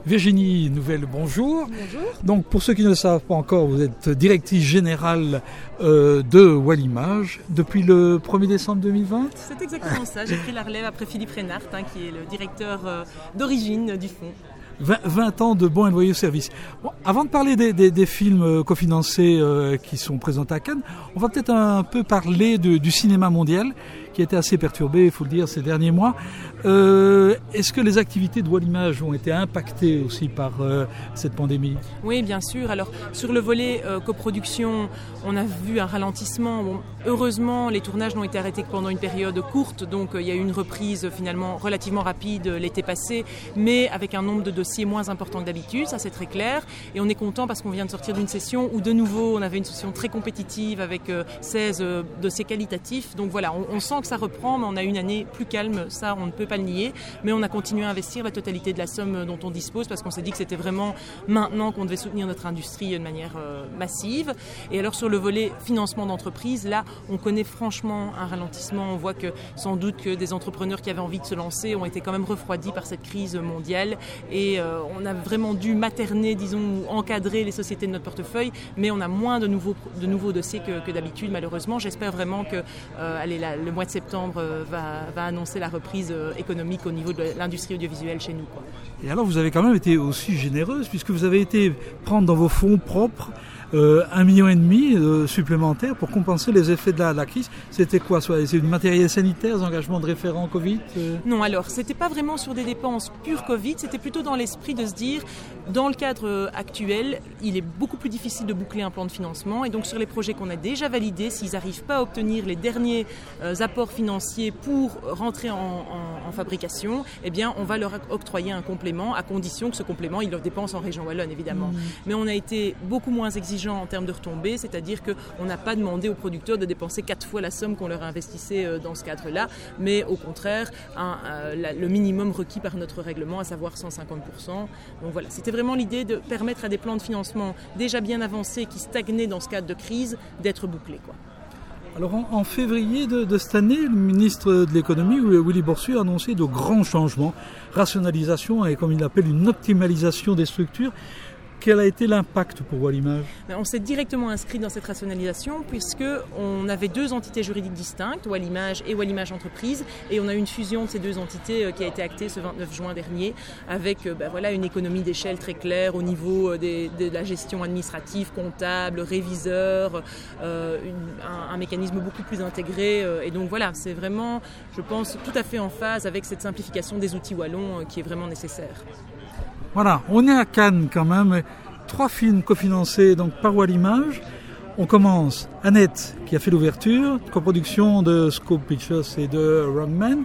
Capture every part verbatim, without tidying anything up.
Virginie Nouvelle, bonjour. Bonjour. Donc pour ceux qui ne le savent pas encore, vous êtes directrice générale euh, de Wallimage depuis le premier décembre deux mille vingt. C'est exactement ça, j'ai pris la relève après Philippe Reynard, hein, qui est le directeur euh, d'origine du fonds. vingt, vingt ans de bons et loyaux services. Bon, avant de parler des, des, des films cofinancés euh, qui sont présentés à Cannes, on va peut-être un peu parler de, du cinéma mondial qui a été assez perturbé, il faut le dire, ces derniers mois. Euh, est-ce que les activités de Wallimage ont été impactées aussi par euh, cette pandémie ? Oui, bien sûr. Alors, sur le volet euh, coproduction, on a vu un ralentissement. Bon, heureusement, les tournages n'ont été arrêtés que pendant une période courte, donc euh, il y a eu une reprise euh, finalement relativement rapide euh, l'été passé, mais avec un nombre de dossiers moins important que d'habitude, ça c'est très clair. Et on est content parce qu'on vient de sortir d'une session où de nouveau on avait une session très compétitive avec euh, seize euh, dossiers qualitatifs. Donc voilà, on, on sent que ça reprend, mais on a une année plus calme, ça on ne peut pas le nier, mais on a continué à investir la totalité de la somme dont on dispose parce qu'on s'est dit que c'était vraiment maintenant qu'on devait soutenir notre industrie de manière euh, massive. Et alors sur le volet financement d'entreprise, là on connaît franchement un ralentissement, on voit que sans doute que des entrepreneurs qui avaient envie de se lancer ont été quand même refroidis par cette crise mondiale et euh, on a vraiment dû materner, disons, ou encadrer les sociétés de notre portefeuille, mais on a moins de nouveaux, de nouveaux dossiers que, que d'habitude malheureusement. J'espère vraiment que euh, allez, la, le mois de septembre euh, va, va annoncer la reprise euh, économique au niveau de l'industrie audiovisuelle chez nous, quoi. Et alors vous avez quand même été aussi généreuse puisque vous avez été prendre dans vos fonds propres Euh, un million et demi euh, supplémentaire pour compenser les effets de la, de la crise. C'était quoi? C'est du matériel sanitaire, des engagements de référents Covid euh... Non, alors, c'était pas vraiment sur des dépenses pures Covid, c'était plutôt dans l'esprit de se dire, dans le cadre actuel, il est beaucoup plus difficile de boucler un plan de financement et donc sur les projets qu'on a déjà validés, s'ils n'arrivent pas à obtenir les derniers euh, apports financiers pour rentrer en, en, en fabrication, eh bien, on va leur octroyer un complément à condition que ce complément, ils le dépensent en région wallonne, évidemment. Mmh. Mais on a été beaucoup moins exigeants en termes de retombées, c'est-à-dire qu'on n'a pas demandé aux producteurs de dépenser quatre fois la somme qu'on leur investissait dans ce cadre-là, mais au contraire, un, euh, la, le minimum requis par notre règlement, à savoir cent cinquante pour cent. Donc voilà, c'était vraiment l'idée de permettre à des plans de financement déjà bien avancés qui stagnaient dans ce cadre de crise d'être bouclés, quoi. Alors en, en février de, de cette année, le ministre de l'économie, Willy Boursu, a annoncé de grands changements, rationalisation et comme il l'appelle une optimalisation des structures. Quel a été l'impact pour Wallimage ? On s'est directement inscrit dans cette rationalisation puisqu'on avait deux entités juridiques distinctes, Wallimage et Wallimage Entreprise, et on a eu une fusion de ces deux entités qui a été actée ce vingt-neuf juin dernier avec ben voilà, une économie d'échelle très claire au niveau des, de la gestion administrative, comptable, réviseur, euh, une, un, un mécanisme beaucoup plus intégré. Et donc voilà, c'est vraiment, je pense, tout à fait en phase avec cette simplification des outils wallons qui est vraiment nécessaire. Voilà, on est à Cannes quand même, trois films cofinancés donc par Wallimage. On commence Annette qui a fait l'ouverture, coproduction de Scope Pictures et de Rockman.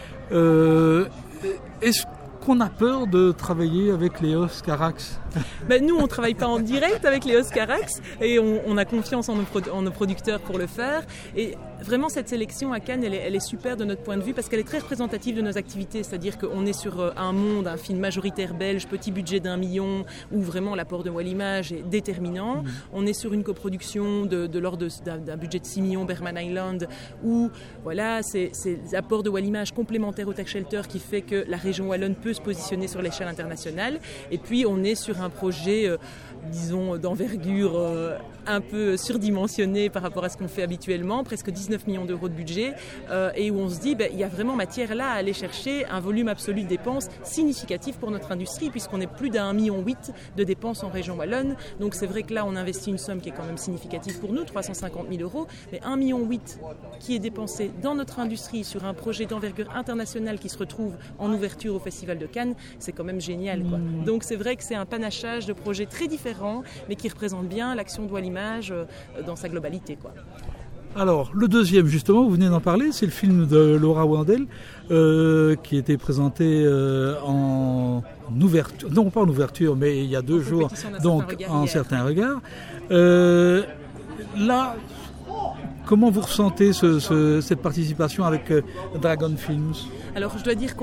Euh, est-ce qu'on a peur de travailler avec Léos Carax ? Ben, nous, on ne travaille pas en direct avec Léos Carax et on, on a confiance en nos, pro- en nos producteurs pour le faire. Et vraiment, cette sélection à Cannes, elle est, elle est super de notre point de vue parce qu'elle est très représentative de nos activités. C'est-à-dire qu'on est sur un monde, un film majoritaire belge, petit budget d'un million, où vraiment l'apport de Wallimage est déterminant. Mmh. On est sur une coproduction de, de l'ordre de, d'un, d'un budget de six millions, Berman Island, où voilà, c'est, c'est l'apport de Wallimage complémentaire au Tax Shelter qui fait que la région wallonne peut se positionner sur l'échelle internationale. Et puis, on est sur un projet, euh, disons, d'envergure euh, un peu surdimensionné par rapport à ce qu'on fait habituellement, presque dix-neuf millions d'euros de budget, euh, et où on se dit, ben, il y a vraiment matière là à aller chercher un volume absolu de dépenses significatif pour notre industrie, puisqu'on est plus d'un million huit de dépenses en région wallonne. Donc c'est vrai que là, on investit une somme qui est quand même significative pour nous, trois cent cinquante mille euros, mais un million huit qui est dépensé dans notre industrie sur un projet d'envergure internationale qui se retrouve en ouverture au Festival de Cannes, c'est quand même génial, quoi. Mmh. Donc c'est vrai que c'est un panachage de projets très différents, mais qui représente bien l'action de Wallimage euh, dans sa globalité, quoi. Alors, le deuxième, justement, vous venez d'en parler, c'est le film de Laura Wandel, euh, qui était présenté euh, en ouverture, non pas en ouverture, mais il y a deux jours, donc en certains regards. Euh, là, comment vous ressentez ce, ce, cette participation avec euh, Dragon Films ? Alors, je dois dire qu'on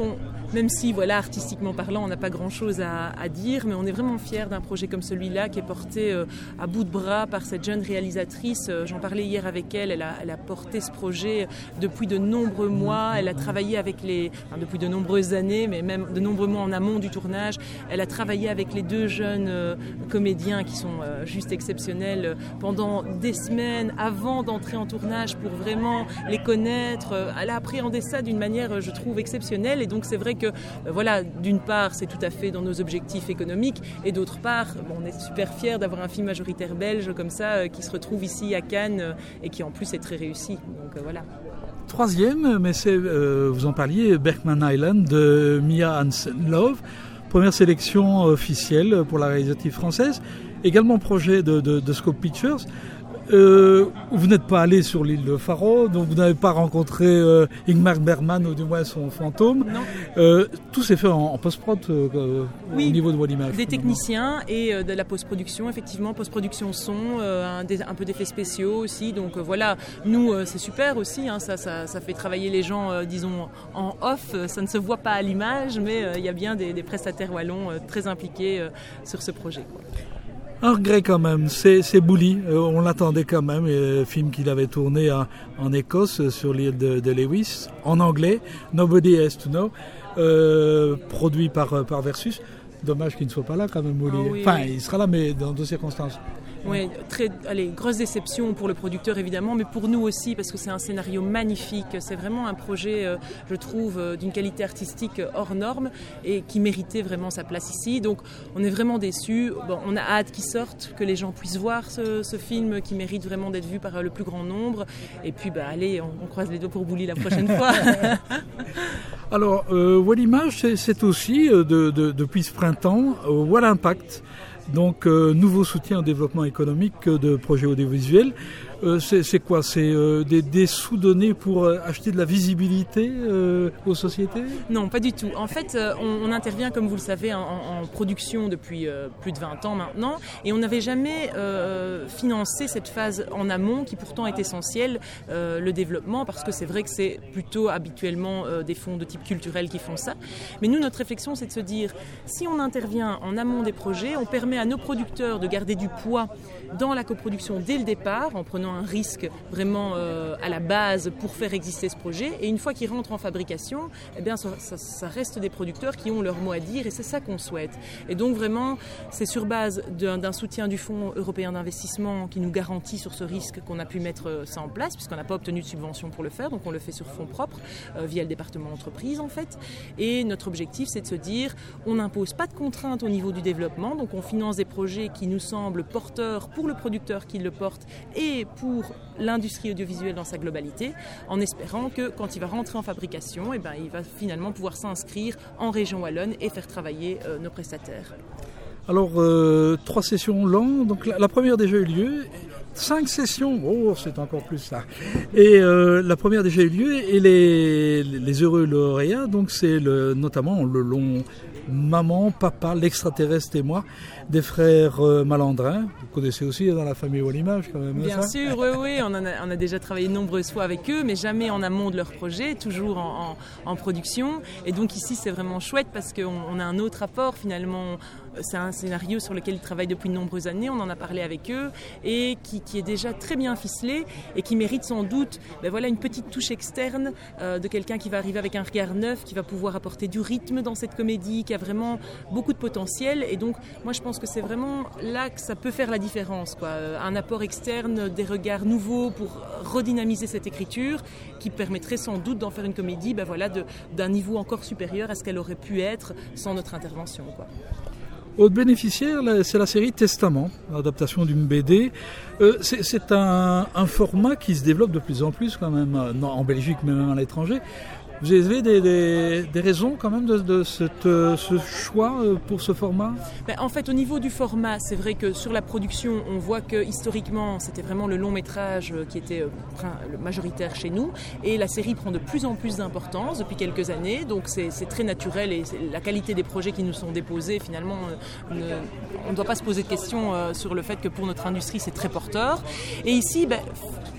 même si, voilà, artistiquement parlant, on n'a pas grand-chose à, à dire, mais on est vraiment fiers d'un projet comme celui-là qui est porté euh, à bout de bras par cette jeune réalisatrice. Euh, j'en parlais hier avec elle, elle a, elle a porté ce projet depuis de nombreux mois, elle a travaillé avec les... Enfin, depuis de nombreuses années, mais même de nombreux mois en amont du tournage, elle a travaillé avec les deux jeunes euh, comédiens qui sont euh, juste exceptionnels euh, pendant des semaines avant d'entrer en tournage pour vraiment les connaître. Euh, elle a appréhendé ça d'une manière, euh, je trouve, exceptionnelle, et donc c'est vrai que, euh, voilà, d'une part, c'est tout à fait dans nos objectifs économiques, et d'autre part, bon, on est super fiers d'avoir un film majoritaire belge comme ça, euh, qui se retrouve ici à Cannes, euh, et qui en plus est très réussi. Donc euh, voilà. Troisième, mais c'est, euh, vous en parliez, Berkman Island de Mia Hansen-Løve, première sélection officielle pour la réalisatrice française, également projet de, de, de Scope Pictures. Euh, vous n'êtes pas allé sur l'île de Faro, donc vous n'avez pas rencontré euh, Ingmar Bergman, ou du moins son fantôme. Non. Euh, tout s'est fait en, en post-prod euh, oui, au niveau de Wallimage. Des techniciens et euh, de la post-production, effectivement, post-production son, euh, un, des, un peu d'effets spéciaux aussi. Donc euh, voilà, nous euh, c'est super aussi, hein, ça, ça, ça fait travailler les gens, euh, disons, en off. Ça ne se voit pas à l'image, mais il euh, y a bien des, des prestataires wallons euh, très impliqués euh, sur ce projet, quoi. Un regret quand même, c'est, c'est Bully, euh, on l'attendait quand même, euh, film qu'il avait tourné à, en Écosse sur l'île de, de Lewis, en anglais, Nobody Has to Know, euh, produit par, par Versus. Dommage qu'il ne soit pas là quand même, Bully. Oh oui, enfin, oui. il sera là, mais dans d'autres circonstances. Oui, très, allez, grosse déception pour le producteur évidemment, mais pour nous aussi parce que c'est un scénario magnifique. C'est vraiment un projet, euh, je trouve, euh, d'une qualité artistique hors norme et qui méritait vraiment sa place ici. Donc on est vraiment déçus. Bon, on a hâte qu'il sorte, que les gens puissent voir ce, ce film qui mérite vraiment d'être vu par euh, le plus grand nombre. Et puis, bah, allez, on, on croise les doigts pour Bully la prochaine fois. Alors, euh, Wallimage, c'est, c'est aussi, euh, de, de, depuis ce printemps, euh, Wall Impact. Donc, euh, nouveau soutien au développement économique de projets audiovisuels. Euh, c'est, c'est quoi ? C'est euh, des, des sous-donnés pour euh, acheter de la visibilité euh, aux sociétés ? Non, pas du tout. En fait, euh, on, on intervient, comme vous le savez, en, en production depuis euh, plus de vingt ans maintenant, et on n'avait jamais euh, financé cette phase en amont qui pourtant est essentielle, euh, le développement, parce que c'est vrai que c'est plutôt habituellement euh, des fonds de type culturel qui font ça. Mais nous, notre réflexion, c'est de se dire, si on intervient en amont des projets, on permet à nos producteurs de garder du poids dans la coproduction dès le départ, en prenant un risque vraiment euh, à la base pour faire exister ce projet, et une fois qu'ils rentrent en fabrication, eh bien, ça, ça, ça reste des producteurs qui ont leur mot à dire, et c'est ça qu'on souhaite. Et donc vraiment, c'est sur base d'un, d'un soutien du Fonds européen d'investissement qui nous garantit sur ce risque qu'on a pu mettre ça en place, puisqu'on n'a pas obtenu de subvention pour le faire, donc on le fait sur fonds propres, euh, via le département entreprise en fait. Et notre objectif, c'est de se dire, on n'impose pas de contraintes au niveau du développement, donc on finance des projets qui nous semblent porteurs pour le producteur qui le porte et pour l'industrie audiovisuelle dans sa globalité, en espérant que quand il va rentrer en fabrication, eh ben, il va finalement pouvoir s'inscrire en région wallonne et faire travailler euh, nos prestataires. Alors, euh, trois sessions longues, donc la, la première a déjà eu lieu, cinq sessions, oh, c'est encore plus ça. Et euh, la première a déjà eu lieu, et les, les heureux lauréats, donc c'est le, notamment le long Maman, Papa, l'extraterrestre et moi, des frères euh, Malandrin. Vous connaissez aussi dans la famille Wallimage quand même. Bien ça sûr, oui, oui, on, en a, on a déjà travaillé de nombreuses fois avec eux, mais jamais en amont de leur projet, toujours en, en, en production. Et donc ici, c'est vraiment chouette parce qu'on on a un autre apport finalement. C'est un scénario sur lequel ils travaillent depuis de nombreuses années, on en a parlé avec eux, et qui, qui est déjà très bien ficelé et qui mérite sans doute ben voilà, une petite touche externe euh, de quelqu'un qui va arriver avec un regard neuf, qui va pouvoir apporter du rythme dans cette comédie, qui a vraiment beaucoup de potentiel. Et donc moi je pense que c'est vraiment là que ça peut faire la différence, quoi. Un apport externe, des regards nouveaux pour redynamiser cette écriture qui permettrait sans doute d'en faire une comédie ben voilà, de, d'un niveau encore supérieur à ce qu'elle aurait pu être sans notre intervention, quoi. Autre bénéficiaire, c'est la série Testament, l'adaptation d'une B D. Euh, c'est, c'est un, un format qui se développe de plus en plus quand même, en Belgique mais même à l'étranger. Vous avez des, des, des raisons quand même de, de cette, ce choix pour ce format ? Ben, en fait, au niveau du format, c'est vrai que sur la production, on voit que historiquement, c'était vraiment le long métrage qui était le majoritaire chez nous. Et la série prend de plus en plus d'importance depuis quelques années. Donc c'est, c'est très naturel et c'est la qualité des projets qui nous sont déposés, finalement, ne, on ne doit pas se poser de questions sur le fait que pour notre industrie, c'est très porteur. Et ici, ben,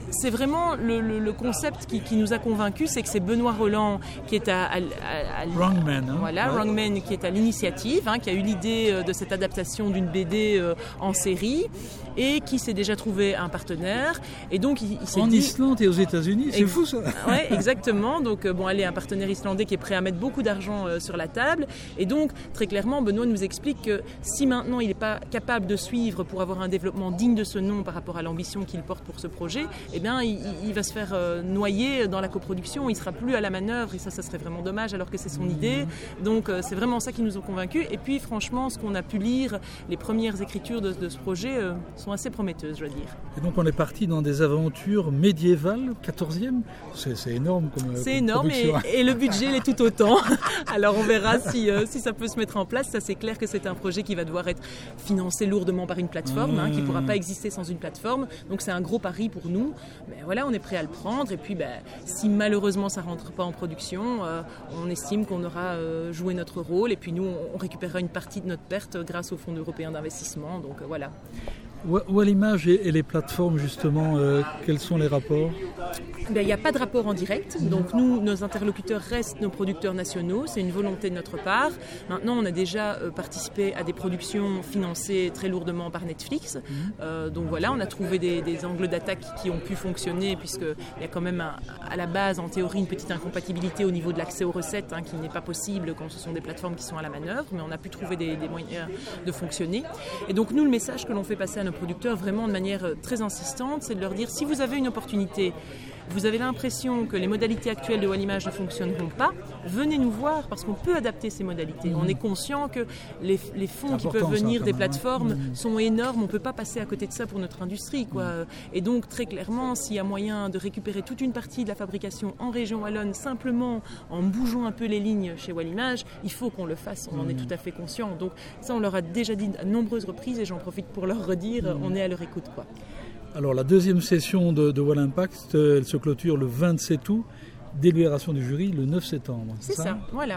c'est vraiment le, le, le concept qui, qui nous a convaincus, c'est que c'est Benoît Roland qui est à, à, à, à Wrongman, hein, voilà, ouais. Wrongman qui est à l'initiative, hein, qui a eu l'idée de cette adaptation d'une B D euh, en série et qui s'est déjà trouvé un partenaire. Et donc il, il s'est en dit... Islande et aux États-Unis, c'est Ex- fou ça. Ouais, exactement. Donc euh, bon, allez, un partenaire islandais qui est prêt à mettre beaucoup d'argent euh, sur la table. Et donc très clairement, Benoît nous explique que si maintenant il n'est pas capable de suivre pour avoir un développement digne de ce nom par rapport à l'ambition qu'il porte pour ce projet, eh bien il, il va se faire euh, noyer dans la coproduction. Il sera plus à la manœuvre et ça, ça serait vraiment dommage alors que c'est son mmh. idée. Donc euh, c'est vraiment ça qui nous a convaincus. Et puis franchement, ce qu'on a pu lire, les premières écritures de, de ce projet euh, sont assez prometteuses, je dois dire. Et donc on est parti dans des aventures médiévales, quatorzième, c'est, c'est énorme comme C'est comme énorme et, et le budget l'est tout autant. Alors on verra si, euh, si ça peut se mettre en place. Ça, c'est clair que c'est un projet qui va devoir être financé lourdement par une plateforme, mmh. hein, qui ne pourra pas exister sans une plateforme. Donc c'est un gros pari pour nous. Mais voilà, on est prêt à le prendre. Et puis ben, si malheureusement ça ne rentre pas en production, euh, on estime qu'on aura euh, joué notre rôle. Et puis nous, on, on récupérera une partie de notre perte grâce au Fonds européen d'investissement. Donc euh, voilà. Wallimage et, et les plateformes, justement, euh, quels sont les rapports ? Ben, il n'y a pas de rapport en direct. Donc nous, nos interlocuteurs restent nos producteurs nationaux. C'est une volonté de notre part. Maintenant, on a déjà euh, participé à des productions financées très lourdement par Netflix. Mmh. Euh, donc voilà, on a trouvé des, des angles d'attaque qui ont pu fonctionner puisqu'il y a quand même un, à la base, en théorie, une petite incompatibilité au niveau de l'accès aux recettes hein, qui n'est pas possible quand ce sont des plateformes qui sont à la manœuvre. Mais on a pu trouver des, des moyens de fonctionner. Et donc nous, le message que l'on fait passer à nos producteurs vraiment de manière très insistante, c'est de leur dire si vous avez une opportunité, vous avez l'impression que les modalités actuelles de Wallimage ne fonctionneront pas, venez nous voir parce qu'on peut adapter ces modalités. Mmh. On est conscient que les, les fonds qui peuvent venir des plateformes mmh. sont énormes, on ne peut pas passer à côté de ça pour notre industrie, quoi. Mmh. Et donc très clairement, s'il y a moyen de récupérer toute une partie de la fabrication en région wallonne simplement en bougeant un peu les lignes chez Wallimage, il faut qu'on le fasse, on mmh. en est tout à fait conscient. Donc ça, on leur a déjà dit à nombreuses reprises et j'en profite pour leur redire, mmh. on est à leur écoute, quoi. Alors la deuxième session de, de Wallimpact, elle se clôture le vingt-sept août, délibération du jury le neuf septembre. C'est, c'est ça, ça, voilà.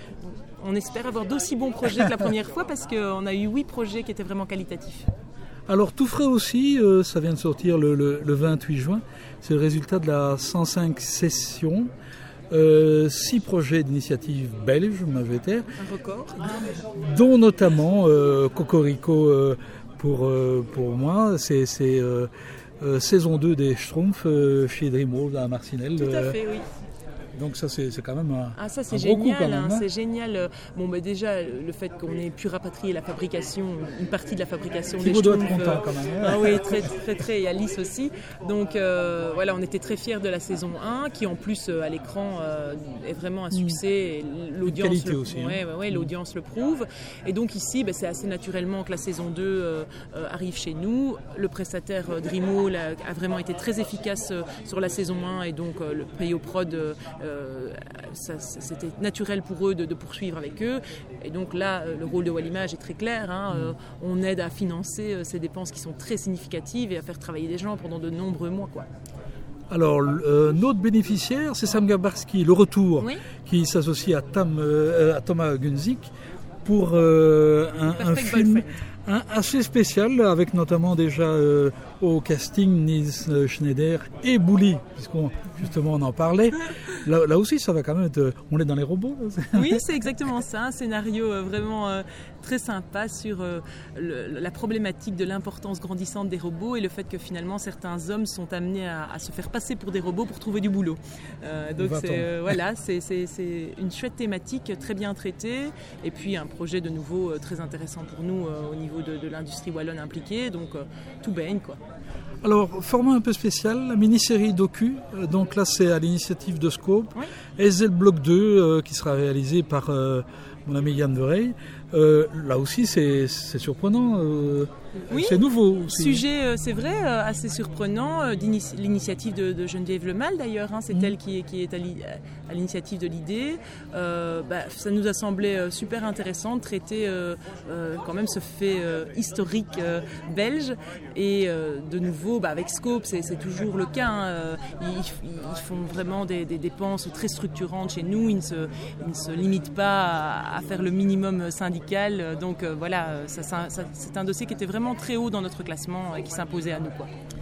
On espère avoir d'aussi bons projets que la première fois parce qu'on a eu huit projets qui étaient vraiment qualitatifs. Alors tout frais aussi, euh, ça vient de sortir le, le, le vingt-huit juin, c'est le résultat de la cent cinq session. Euh, six projets d'initiative belge, majoritaire, un record, dont notamment euh, Cocorico euh, pour, euh, pour moi, c'est, c'est euh, euh, saison deux des Schtroumpfs euh, chez Dreamworld à Marcinelle. Tout à fait, oui. Donc ça c'est, c'est quand même un, ah, ça, c'est un génial, gros coup quand même. Hein, c'est génial. Bon, bah, déjà, le fait qu'on ait pu rapatrier la fabrication, une partie de la fabrication Thibaut des Schtroumpfs. doit être content quand même. Ah oui, très, très, très, et Alice aussi. Donc euh, voilà, on était très fiers de la saison un, qui en plus euh, à l'écran euh, est vraiment un succès. Mmh. Et l'audience, le, aussi, ouais, hein. ouais, ouais, mmh. l'audience le prouve. Et donc ici, bah, c'est assez naturellement que la saison deux euh, euh, arrive chez nous. Le prestataire euh, Dreamworld a, a vraiment été très efficace euh, sur la saison un et donc euh, le Payo Prod euh, euh, Ça, c'était naturel pour eux de, de poursuivre avec eux. Et donc là, le rôle de Wallimage est très clair. Hein. Euh, on aide à financer euh, ces dépenses qui sont très significatives et à faire travailler des gens pendant de nombreux mois, quoi. Alors, euh, notre bénéficiaire, c'est Sam Gabarski, Le Retour, oui. qui s'associe à, Tam, euh, à Thomas Gunzik pour euh, un, un film un, assez spécial, avec notamment déjà euh, au casting Nils Schneider et Bouli, puisqu'on justement on en parlait. Là, là aussi, ça va quand même être... On est dans les robots. Oui, c'est exactement ça. Un scénario euh, vraiment euh, très sympa sur euh, le, la problématique de l'importance grandissante des robots et le fait que finalement, certains hommes sont amenés à, à se faire passer pour des robots pour trouver du boulot. Euh, donc, c'est, euh, voilà, c'est, c'est, c'est une chouette thématique très bien traitée et puis un projet de nouveau euh, très intéressant pour nous euh, au niveau de, de l'industrie wallonne impliquée. Donc, euh, tout baigne, quoi. Alors, format un peu spécial, la mini-série docu, donc là c'est à l'initiative de Scope, oui. S L Block deux euh, qui sera réalisé par euh, mon ami Yann Verey. Euh, là aussi c'est, c'est surprenant, euh, oui. c'est nouveau aussi. Sujet, euh, c'est vrai, euh, assez surprenant, euh, l'initiative de, de Geneviève Lemal d'ailleurs, hein, c'est mmh. elle qui est, qui est à, li, à l'initiative de l'idée. Euh, bah, ça nous a semblé euh, super intéressant de traiter euh, euh, quand même ce fait euh, historique euh, belge et euh, de nouveau bah, avec Scope c'est, c'est toujours le cas, hein, euh, ils, ils font vraiment des, des dépenses très structurantes chez nous, ils ne se, ils ne se limitent pas à, à faire le minimum syndical. Donc euh, voilà, ça, ça, ça, c'est un dossier qui était vraiment très haut dans notre classement et qui s'imposait à nous, quoi.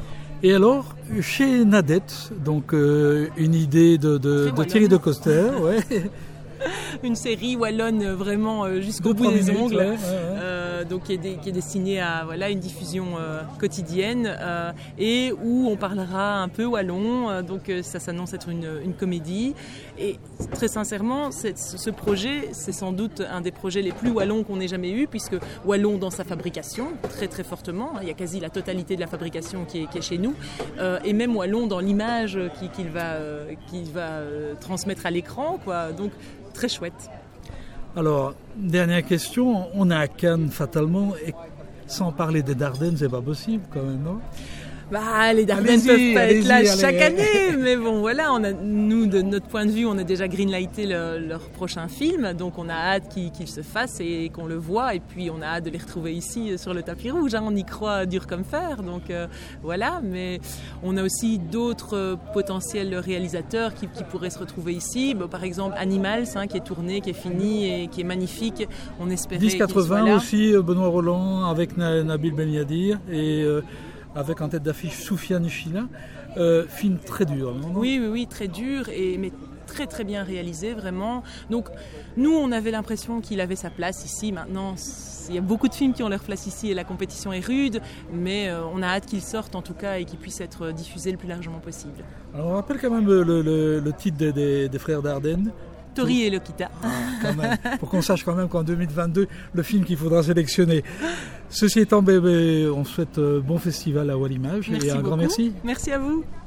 Et alors, chez Nadette, donc euh, une idée de, de, de Thierry de Coster, ouais. Une série wallonne vraiment euh, jusqu'au bout des minutes, ongles, ouais, ouais, ouais. Euh, donc qui est, des, qui est destinée à voilà, une diffusion euh, quotidienne euh, et où on parlera un peu wallon, euh, donc euh, ça s'annonce être une, une comédie. Et très sincèrement, ce projet, c'est sans doute un des projets les plus wallons qu'on ait jamais eu, puisque wallon dans sa fabrication, très très fortement, il y a quasi la totalité de la fabrication qui est, qui est chez nous, euh, et même wallon dans l'image qu'il, qu'il va, euh, qu'il va euh, transmettre à l'écran, quoi. Donc très chouette. Alors, dernière question, on est à Cannes fatalement, et sans parler des Dardennes, c'est pas possible quand même, non ? Bah, les Dardennes ne peuvent pas être là chaque année, mais bon, voilà, on a, nous, de notre point de vue, on a déjà greenlighté le, leur prochain film, donc on a hâte qu'il, qu'il se fasse et qu'on le voit, et puis on a hâte de les retrouver ici sur le tapis rouge, hein, on y croit dur comme fer, donc euh, voilà, mais on a aussi d'autres potentiels réalisateurs qui, qui pourraient se retrouver ici, bah, par exemple Animals, hein, qui est tourné, qui est fini et qui est magnifique, on espérait dix quatre-vingts aussi, Benoît Roland avec Nabil Benyadir, et... Euh, avec en tête d'affiche Soufiane Chila, euh, film très dur. Non oui, oui, oui, très dur, et, mais très très bien réalisé, vraiment. Donc nous, on avait l'impression qu'il avait sa place ici. Maintenant, il y a beaucoup de films qui ont leur place ici et la compétition est rude, mais euh, on a hâte qu'il sorte en tout cas et qu'il puisse être diffusé le plus largement possible. Alors on rappelle quand même le, le, le titre des, des, des frères Dardenne. Tori et Lokita. Ah, quand même. Pour qu'on sache quand même qu'en deux mille vingt-deux, le film qu'il faudra sélectionner. Ceci étant, bébé, on souhaite bon festival à Wallimage et un beaucoup. grand merci. Merci à vous.